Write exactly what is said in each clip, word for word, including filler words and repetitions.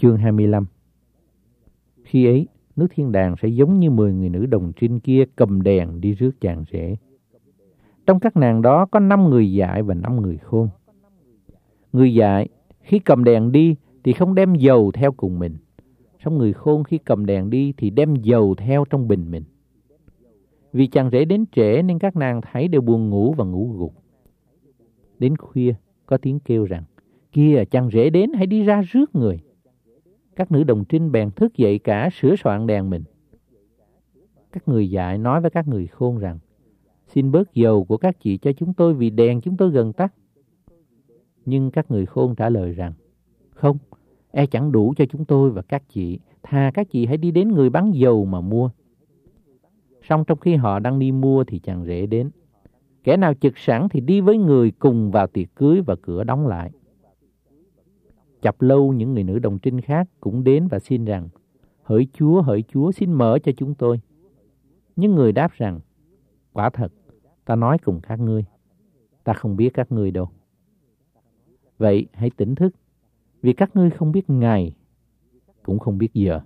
Chương hai mươi lăm. Khi ấy, nước thiên đàng sẽ giống như mười người nữ đồng trinh kia cầm đèn đi rước chàng rể. Trong các nàng đó có năm người dại và năm người khôn. Người dại khi cầm đèn đi thì không đem dầu theo cùng mình. Song người khôn khi cầm đèn đi thì đem dầu theo trong bình mình. Vì chàng rể đến trễ nên các nàng thấy đều buồn ngủ và ngủ gục. Đến khuya có tiếng kêu rằng: "Kìa, chàng rể đến, hãy đi ra rước người." Các nữ đồng trinh bèn thức dậy cả sửa soạn đèn mình. Các người dại nói với các người khôn rằng: "Xin bớt dầu của các chị cho chúng tôi vì đèn chúng tôi gần tắt." Nhưng các người khôn trả lời rằng: "Không, e chẳng đủ cho chúng tôi và các chị, thà các chị hãy đi đến người bán dầu mà mua." Song trong khi họ đang đi mua thì chàng rể đến. Kẻ nào chực sẵn thì đi với người cùng vào tiệc cưới và cửa đóng lại. Chập lâu những người nữ đồng trinh khác cũng đến và xin rằng: "Hỡi Chúa, hỡi Chúa, xin mở cho chúng tôi." Nhưng người đáp rằng: "Quả thật, ta nói cùng các ngươi, ta không biết các ngươi đâu. Vậy hãy tỉnh thức, vì các ngươi không biết ngày, cũng không biết giờ."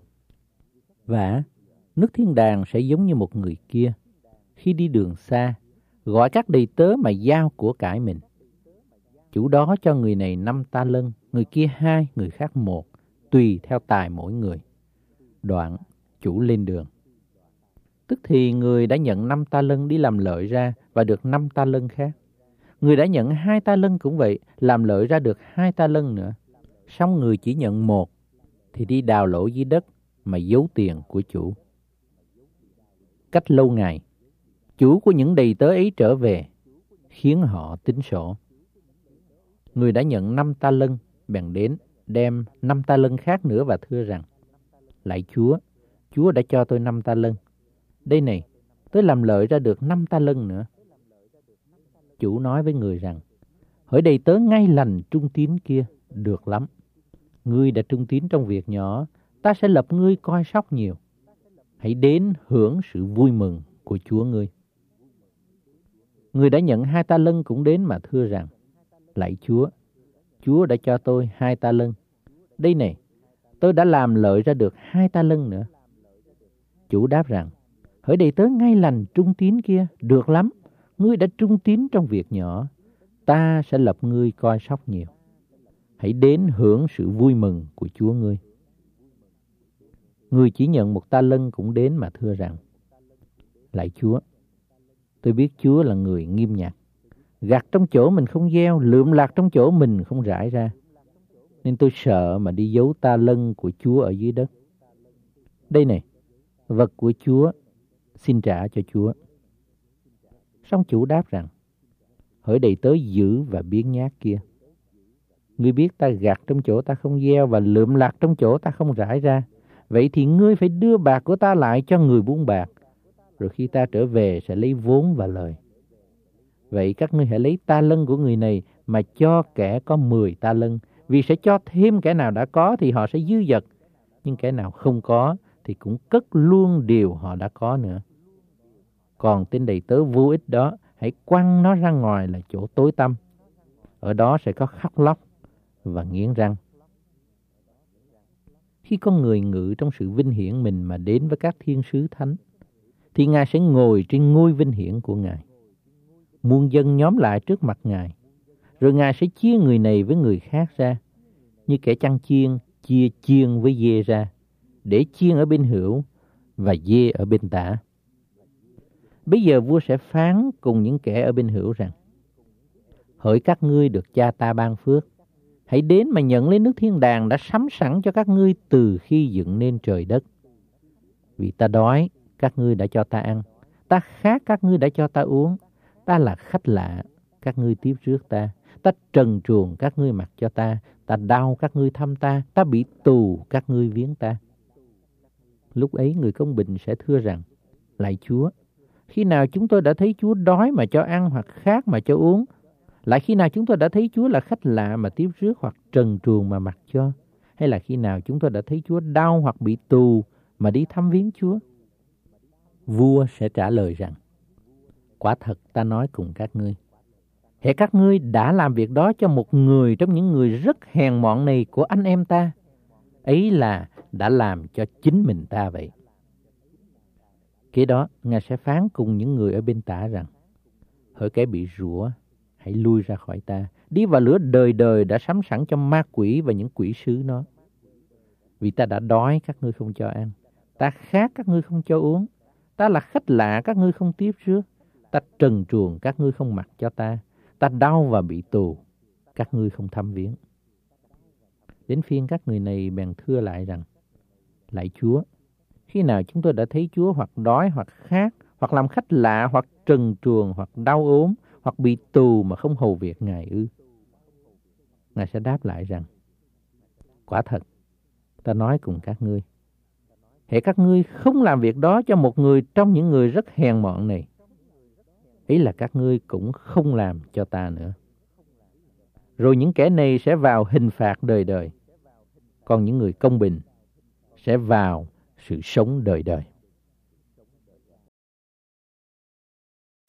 Và nước thiên đàng sẽ giống như một người kia, khi đi đường xa, gọi các đầy tớ mà giao của cải mình. Chủ đó cho người này năm ta lân, người kia hai, người khác một, tùy theo tài mỗi người. Đoạn chủ lên đường. Tức thì người đã nhận năm ta lân đi làm lợi ra và được năm ta lân khác. Người đã nhận hai ta lân cũng vậy, làm lợi ra được hai ta lân nữa. Song người chỉ nhận một thì đi đào lỗ dưới đất mà giấu tiền của chủ. Cách lâu ngày, chủ của những đầy tớ ấy trở về, khiến họ tính sổ. Người đã nhận năm ta lân bèn đến đem năm ta lân khác nữa và thưa rằng: "Lạy Chúa, Chúa đã cho tôi năm ta lân. Đây này, tôi làm lợi ra được năm ta lân nữa." Chủ nói với người rằng: "Hỡi đầy tớ ngay lành trung tín kia, được lắm. Ngươi đã trung tín trong việc nhỏ, ta sẽ lập ngươi coi sóc nhiều. Hãy đến hưởng sự vui mừng của Chúa ngươi." Người đã nhận hai ta lân cũng đến mà thưa rằng: "Lạy Chúa, Chúa đã cho tôi hai ta lân. Đây này, tôi đã làm lợi ra được hai ta lân nữa." Chủ đáp rằng: "Hỡi đầy tớ ngay lành trung tín kia, được lắm. Ngươi đã trung tín trong việc nhỏ, ta sẽ lập ngươi coi sóc nhiều. Hãy đến hưởng sự vui mừng của Chúa ngươi." Người chỉ nhận một ta lân cũng đến mà thưa rằng: "Lạy Chúa, tôi biết Chúa là người nghiêm nhặt, gặt trong chỗ mình không gieo, lượm lạc trong chỗ mình không rải ra. Nên tôi sợ mà đi giấu ta lân của Chúa ở dưới đất. Đây này, vật của Chúa, xin trả cho Chúa." Song chủ đáp rằng: "Hỡi đầy tớ dữ và biếng nhác kia, ngươi biết ta gặt trong chỗ ta không gieo và lượm lạc trong chỗ ta không rải ra. Vậy thì ngươi phải đưa bạc của ta lại cho người buôn bạc, rồi khi ta trở về sẽ lấy vốn và lời. Vậy các ngươi hãy lấy ta lân của người này mà cho kẻ có mười ta lân, vì sẽ cho thêm kẻ nào đã có thì họ sẽ dư dật, nhưng kẻ nào không có thì cũng cất luôn điều họ đã có nữa. Còn tên đầy tớ vô ích đó, hãy quăng nó ra ngoài là chỗ tối tăm. Ở đó sẽ có khóc lóc và nghiến răng." Khi con người ngự trong sự vinh hiển mình mà đến với các thiên sứ thánh, thì Ngài sẽ ngồi trên ngôi vinh hiển của Ngài. Muôn dân nhóm lại trước mặt Ngài, rồi Ngài sẽ chia người này với người khác ra, như kẻ chăn chiên chia chiên với dê ra, để chiên ở bên hữu và dê ở bên tả. Bây giờ vua sẽ phán cùng những kẻ ở bên hữu rằng: "Hỡi các ngươi được cha ta ban phước, hãy đến mà nhận lấy nước thiên đàng đã sắm sẵn cho các ngươi từ khi dựng nên trời đất. Vì ta đói, các ngươi đã cho ta ăn, ta khát, các ngươi đã cho ta uống, ta là khách lạ, các ngươi tiếp rước ta, ta trần truồng, các ngươi mặc cho ta, ta đau, các ngươi thăm ta, ta bị tù, các ngươi viếng ta." Lúc ấy người công bình sẽ thưa rằng: "Lạy Chúa, khi nào chúng tôi đã thấy Chúa đói mà cho ăn, hoặc khát mà cho uống? Lại khi nào chúng tôi đã thấy Chúa là khách lạ mà tiếp rước, hoặc trần truồng mà mặc cho? Hay là khi nào chúng tôi đã thấy Chúa đau hoặc bị tù mà đi thăm viếng Chúa?" Vua sẽ trả lời rằng: "Quả thật ta nói cùng các ngươi, hễ các ngươi đã làm việc đó cho một người trong những người rất hèn mọn này của anh em ta, ấy là đã làm cho chính mình ta vậy. Kế đó, Ngài sẽ phán cùng những người ở bên tả rằng, hỡi kẻ bị rủa, hãy lui ra khỏi ta, đi vào lửa đời đời đã sắm sẵn cho ma quỷ và những quỷ sứ nó. Vì ta đã đói, các ngươi không cho ăn, ta khát, các ngươi không cho uống, ta là khách lạ, các ngươi không tiếp rước, ta trần truồng, các ngươi không mặc cho ta, ta đau và bị tù, các ngươi không thăm viếng. Đến phiên các người này bèn thưa lại rằng, lạy Chúa, khi nào chúng tôi đã thấy Chúa hoặc đói hoặc khát, hoặc làm khách lạ, hoặc trần truồng, hoặc đau ốm, hoặc bị tù mà không hầu việc Ngài ư? Ngài sẽ đáp lại rằng, quả thật, ta nói cùng các ngươi, hễ các ngươi không làm việc đó cho một người trong những người rất hèn mọn này, ý là các ngươi cũng không làm cho ta nữa. Rồi những kẻ này sẽ vào hình phạt đời đời, còn những người công bình sẽ vào sự sống đời đời.